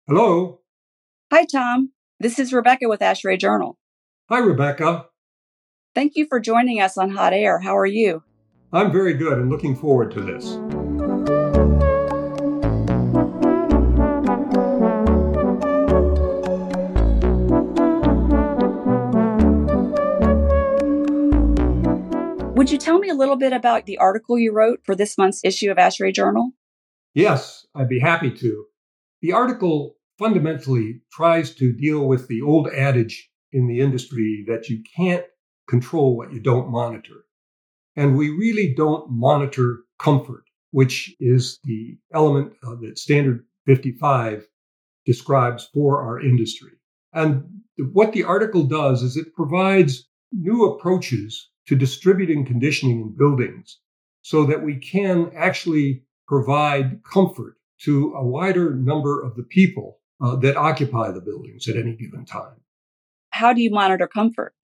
Hello. Hi, Tom. This is Rebecca with ASHRAE Journal. Hi, Rebecca. Thank you for joining us on Hot Air. How are you? I'm very good and looking forward to this. Would you tell me a little bit about the article you wrote for this month's issue of ASHRAE Journal? Yes, I'd be happy to. The article fundamentally tries to deal with the old adage in the industry that you can't control what you don't monitor. And we really don't monitor comfort, which is the element that Standard 55 describes for our industry. And what the article does is it provides new approaches to distributing conditioning in buildings so that we can actually provide comfort to a wider number of the people that occupy the buildings at any given time. How do you monitor comfort?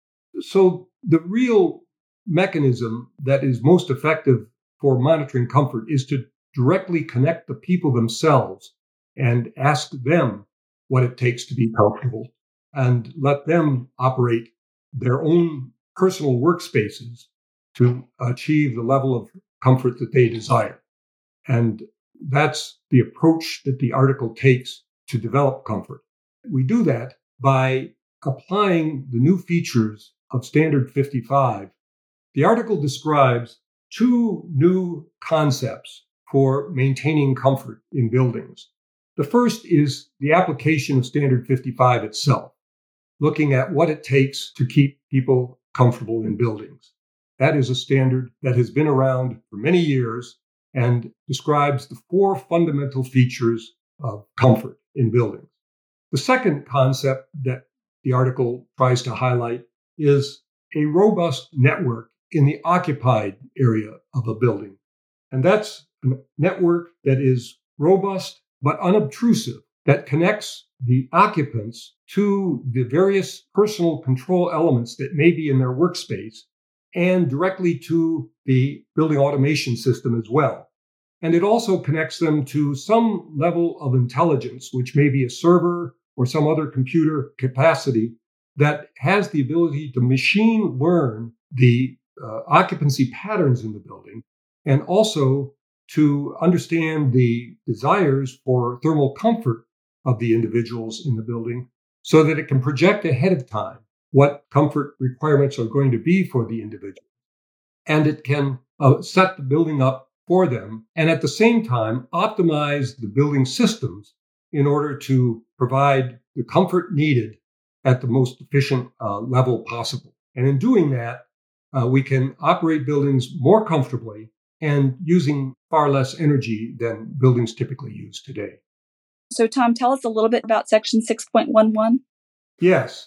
So the real mechanism that is most effective for monitoring comfort is to directly connect the people themselves and ask them what it takes to be comfortable and let them operate their own personal workspaces to achieve the level of comfort that they desire. And that's the approach that the article takes to develop comfort. We do that by applying the new features of Standard 55. The article describes two new concepts for maintaining comfort in buildings. The first is the application of Standard 55 itself, looking at what it takes to keep people comfortable in buildings. That is a standard that has been around for many years and describes the four fundamental features of comfort in buildings. The second concept that the article tries to highlight is a robust network in the occupied area of a building. And that's a network that is robust but unobtrusive, that connects the occupants to the various personal control elements that may be in their workspace and directly to the building automation system as well. And it also connects them to some level of intelligence, which may be a server or some other computer capacity that has the ability to machine learn the occupancy patterns in the building and also to understand the desires for thermal comfort of the individuals in the building so that it can project ahead of time what comfort requirements are going to be for the individual. And it can set the building up for them and at the same time optimize the building systems in order to provide the comfort needed at the most efficient level possible. And in doing that, we can operate buildings more comfortably and using far less energy than buildings typically use today. So, Tom, tell us a little bit about Section 6.11. Yes.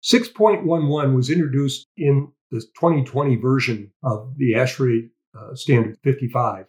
6.11 was introduced in the 2020 version of the ASHRAE Standard 55.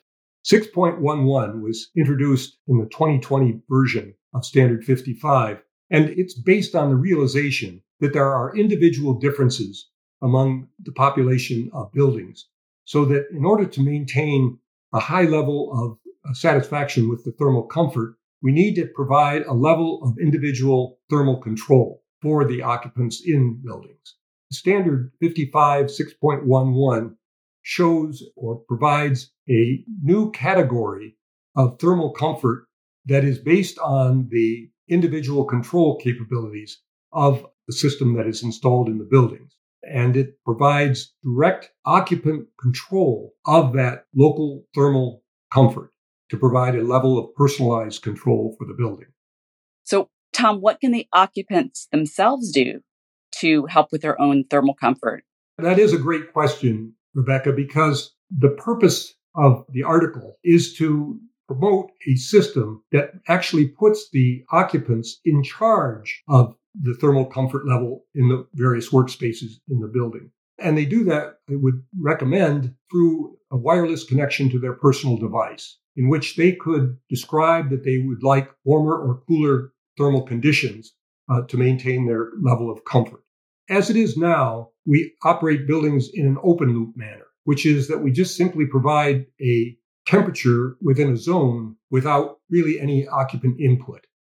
6.11 was introduced in the 2020 version of Standard 55, and it's based on the realization that there are individual differences among the population of buildings, so that in order to maintain a high level of satisfaction with the thermal comfort, we need to provide a level of individual thermal control for the occupants in buildings. Standard 55 6.11 shows or provides a new category of thermal comfort that is based on the individual control capabilities of the system that is installed in the buildings. And it provides direct occupant control of that local thermal comfort to provide a level of personalized control for the building. So, Tom, what can the occupants themselves do to help with their own thermal comfort? That is a great question, Rebecca, because the purpose of the article is to promote a system that actually puts the occupants in charge of the thermal comfort level in the various workspaces in the building. And they do that, I would recommend, through a wireless connection to their personal device, in which they could describe that they would like warmer or cooler thermal conditions to maintain their level of comfort. As it is now, we operate buildings in an open loop manner, which is that we just simply provide a temperature within a zone without really any occupant input.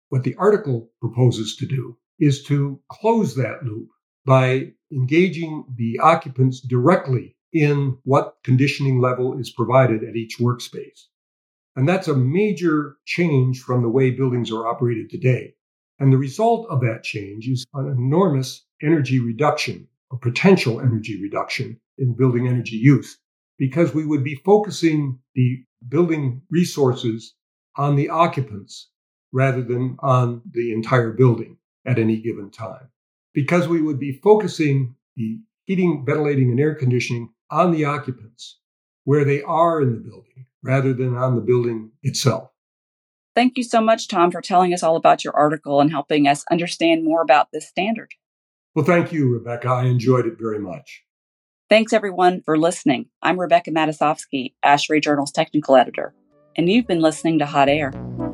What the article proposes to do is to close that loop by engaging the occupants directly in what conditioning level is provided at each workspace. And that's a major change from the way buildings are operated today. And the result of that change is an enormous energy reduction, or potential energy reduction in building energy use, because we would be focusing the building resources on the occupants rather than on the entire building at any given time. Because we would be focusing the heating, ventilating, and air conditioning on the occupants where they are in the building rather than on the building itself. Thank you so much, Tom, for telling us all about your article and helping us understand more about this standard. Well, thank you, Rebecca. I enjoyed it very much. Thanks, everyone, for listening. I'm Rebecca Matusovsky, ASHRAE Journal's technical editor, and you've been listening to Hot Air.